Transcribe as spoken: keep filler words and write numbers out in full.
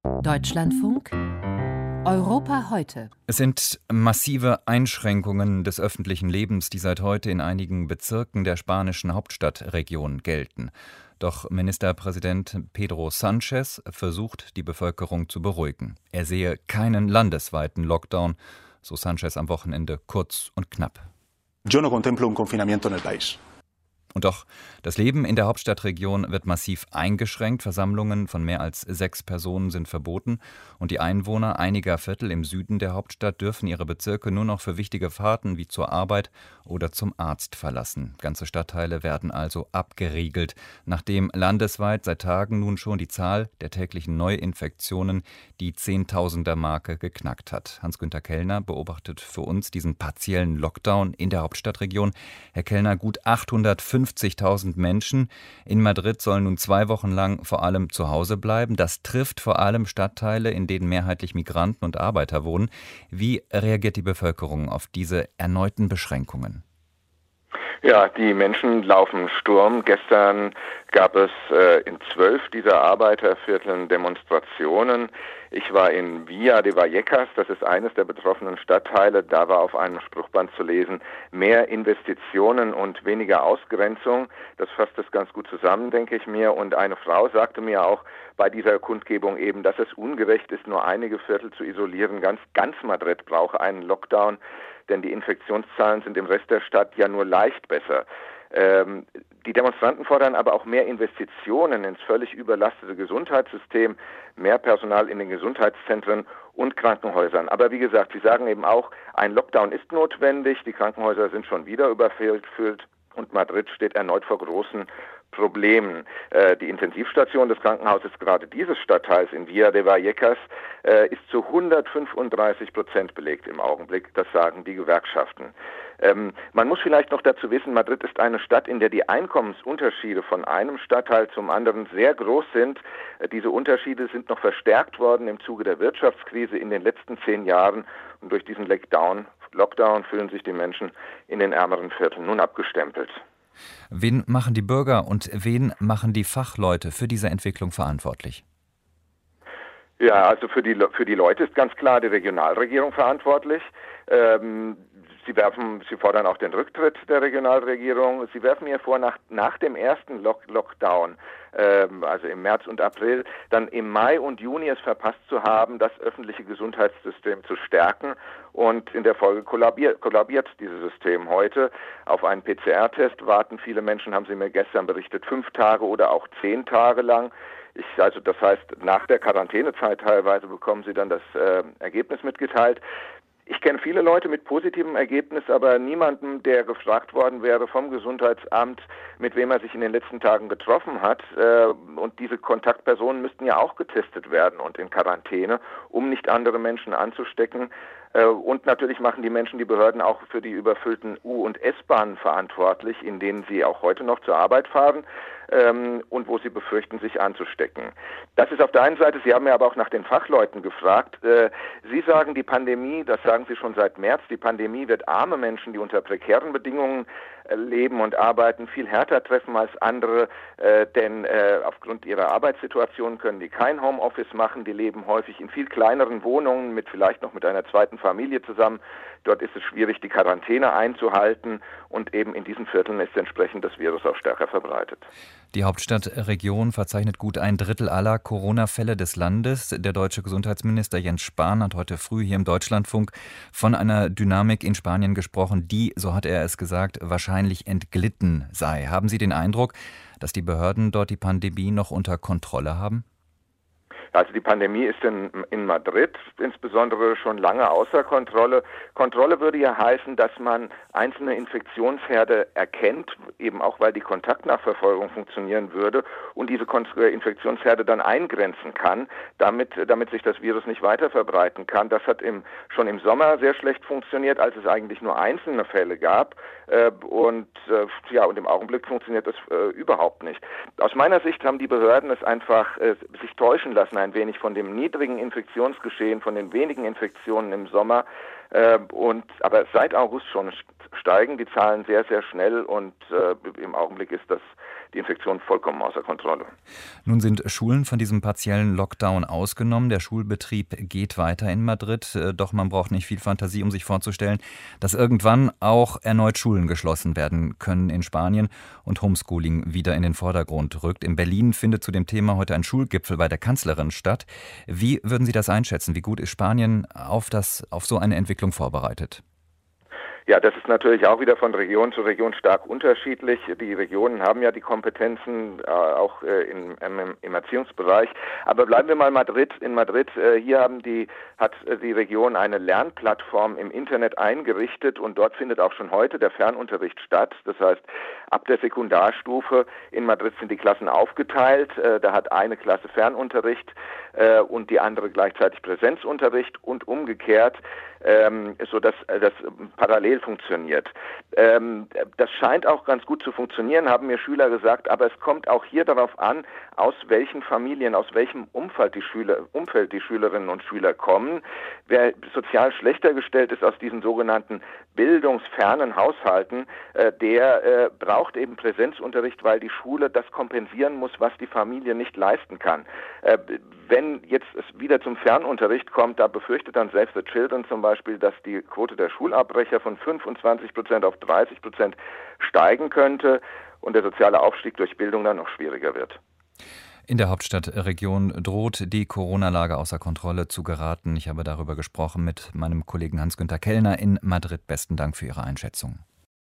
Deutschlandfunk Europa heute. Es sind massive Einschränkungen des öffentlichen Lebens, die seit heute in einigen Bezirken der spanischen Hauptstadtregion gelten. Doch Ministerpräsident Pedro Sánchez versucht, die Bevölkerung zu beruhigen. Er sehe keinen landesweiten Lockdown, so Sánchez am Wochenende kurz und knapp. Yo no contemplo un confinamiento en el país. Und doch, das Leben in der Hauptstadtregion wird massiv eingeschränkt. Versammlungen von mehr als sechs Personen sind verboten. Und die Einwohner einiger Viertel im Süden der Hauptstadt dürfen ihre Bezirke nur noch für wichtige Fahrten wie zur Arbeit oder zum Arzt verlassen. Ganze Stadtteile werden also abgeriegelt, nachdem landesweit seit Tagen nun schon die Zahl der täglichen Neuinfektionen die Zehntausender-Marke geknackt hat. Hans-Günther Kellner beobachtet für uns diesen partiellen Lockdown in der Hauptstadtregion. Herr Kellner, gut achthundertfünfzigtausend Menschen in Madrid sollen nun zwei Wochen lang vor allem zu Hause bleiben. Das trifft vor allem Stadtteile, in denen mehrheitlich Migranten und Arbeiter wohnen. Wie reagiert die Bevölkerung auf diese erneuten Beschränkungen? Ja, die Menschen laufen Sturm. Gestern gab es äh, in zwölf dieser Arbeitervierteln Demonstrationen. Ich war in Villa de Vallecas, das ist eines der betroffenen Stadtteile. Da war auf einem Spruchband zu lesen, mehr Investitionen und weniger Ausgrenzung. Das fasst das ganz gut zusammen, denke ich mir. Und eine Frau sagte mir auch bei dieser Kundgebung eben, dass es ungerecht ist, nur einige Viertel zu isolieren. Ganz, ganz Madrid brauche einen Lockdown, denn die Infektionszahlen sind im Rest der Stadt ja nur leicht besser. Ähm, die Demonstranten fordern aber auch mehr Investitionen ins völlig überlastete Gesundheitssystem, mehr Personal in den Gesundheitszentren und Krankenhäusern. Aber wie gesagt, sie sagen eben auch, ein Lockdown ist notwendig, die Krankenhäuser sind schon wieder überfüllt und Madrid steht erneut vor großen Problemen. Äh, die Intensivstation des Krankenhauses gerade dieses Stadtteils in Villa de Vallecas äh, ist zu hundertfünfunddreißig Prozent belegt im Augenblick, das sagen die Gewerkschaften. Ähm, man muss vielleicht noch dazu wissen, Madrid ist eine Stadt, in der die Einkommensunterschiede von einem Stadtteil zum anderen sehr groß sind. Äh, diese Unterschiede sind noch verstärkt worden im Zuge der Wirtschaftskrise in den letzten zehn Jahren und durch diesen Lockdown, Lockdown fühlen sich die Menschen in den ärmeren Vierteln nun abgestempelt. Wen machen die Bürger und wen machen die Fachleute für diese Entwicklung verantwortlich? Ja, also für die, für die Leute ist ganz klar die Regionalregierung verantwortlich. Ähm, sie werfen, sie fordern auch den Rücktritt der Regionalregierung. Sie werfen mir vor, nach, nach dem ersten Lock, Lockdown, ähm, also im März und April, dann im Mai und Juni es verpasst zu haben, das öffentliche Gesundheitssystem zu stärken. Und in der Folge kollabiert, kollabiert dieses System heute. Auf einen P C R-Test warten viele Menschen, haben sie mir gestern berichtet, fünf Tage oder auch zehn Tage lang. Ich, also das heißt, nach der Quarantänezeit teilweise bekommen sie dann das äh, Ergebnis mitgeteilt. Ich kenne viele Leute mit positivem Ergebnis, aber niemanden, der gefragt worden wäre vom Gesundheitsamt, mit wem er sich in den letzten Tagen getroffen hat. Und diese Kontaktpersonen müssten ja auch getestet werden und in Quarantäne, um nicht andere Menschen anzustecken. Und natürlich machen die Menschen, die Behörden auch für die überfüllten U- und S-Bahnen verantwortlich, in denen sie auch heute noch zur Arbeit fahren ähm, und wo sie befürchten, sich anzustecken. Das ist auf der einen Seite, Sie haben ja aber auch nach den Fachleuten gefragt. Äh, Sie sagen, die Pandemie, das sagen Sie schon seit März, die Pandemie wird arme Menschen, die unter prekären Bedingungen äh, leben und arbeiten, viel härter treffen als andere, äh, denn äh, aufgrund ihrer Arbeitssituation können die kein Homeoffice machen, die leben häufig in viel kleineren Wohnungen mit vielleicht noch mit einer zweiten Familie zusammen. Dort ist es schwierig, die Quarantäne einzuhalten und eben in diesen Vierteln ist entsprechend das Virus auch stärker verbreitet. Die Hauptstadtregion verzeichnet gut ein Drittel aller Corona-Fälle des Landes. Der deutsche Gesundheitsminister Jens Spahn hat heute früh hier im Deutschlandfunk von einer Dynamik in Spanien gesprochen, die, so hat er es gesagt, wahrscheinlich entglitten sei. Haben Sie den Eindruck, dass die Behörden dort die Pandemie noch unter Kontrolle haben? Also die Pandemie ist in, in Madrid insbesondere schon lange außer Kontrolle. Kontrolle würde ja heißen, dass man einzelne Infektionsherde erkennt, eben auch weil die Kontaktnachverfolgung funktionieren würde und diese Infektionsherde dann eingrenzen kann, damit, damit sich das Virus nicht weiter verbreiten kann. Das hat im, schon im Sommer sehr schlecht funktioniert, als es eigentlich nur einzelne Fälle gab. Äh, und, äh, ja, und im Augenblick funktioniert das äh, überhaupt nicht. Aus meiner Sicht haben die Behörden es einfach äh, sich täuschen lassen, ein wenig von dem niedrigen Infektionsgeschehen, von den wenigen Infektionen im Sommer. Äh, und aber seit August schon steigen die Zahlen sehr, sehr schnell und äh, im Augenblick ist das die Infektion vollkommen außer Kontrolle. Nun sind Schulen von diesem partiellen Lockdown ausgenommen. Der Schulbetrieb geht weiter in Madrid. Doch man braucht nicht viel Fantasie, um sich vorzustellen, dass irgendwann auch erneut Schulen geschlossen werden können in Spanien und Homeschooling wieder in den Vordergrund rückt. In Berlin findet zu dem Thema heute ein Schulgipfel bei der Kanzlerin statt. Wie würden Sie das einschätzen? Wie gut ist Spanien auf das, auf so eine Entwicklung vorbereitet? Ja, das ist natürlich auch wieder von Region zu Region stark unterschiedlich. Die Regionen haben ja die Kompetenzen äh, auch äh, in, im, im Erziehungsbereich. Aber bleiben wir mal Madrid. In Madrid, äh, hier haben die, hat äh, die Region eine Lernplattform im Internet eingerichtet und dort findet auch schon heute der Fernunterricht statt. Das heißt, ab der Sekundarstufe in Madrid sind die Klassen aufgeteilt. Äh, da hat eine Klasse Fernunterricht äh, und die andere gleichzeitig Präsenzunterricht und umgekehrt, ähm, sodass äh, das parallel funktioniert. Ähm, das scheint auch ganz gut zu funktionieren, haben mir Schüler gesagt, aber es kommt auch hier darauf an, aus welchen Familien, aus welchem Umfeld die Schüler, Umfeld die Schülerinnen und Schüler kommen. Wer sozial schlechter gestellt ist aus diesen sogenannten bildungsfernen Haushalten, äh, der äh, braucht eben Präsenzunterricht, weil die Schule das kompensieren muss, was die Familie nicht leisten kann. Äh, wenn jetzt es wieder zum Fernunterricht kommt, da befürchtet dann Save the Children zum Beispiel, dass die Quote der Schulabbrecher von fünfundzwanzig Prozent auf dreißig Prozent steigen könnte und der soziale Aufstieg durch Bildung dann noch schwieriger wird. In der Hauptstadtregion droht die Corona-Lage außer Kontrolle zu geraten. Ich habe darüber gesprochen mit meinem Kollegen Hans-Günther Kellner in Madrid. Besten Dank für Ihre Einschätzung.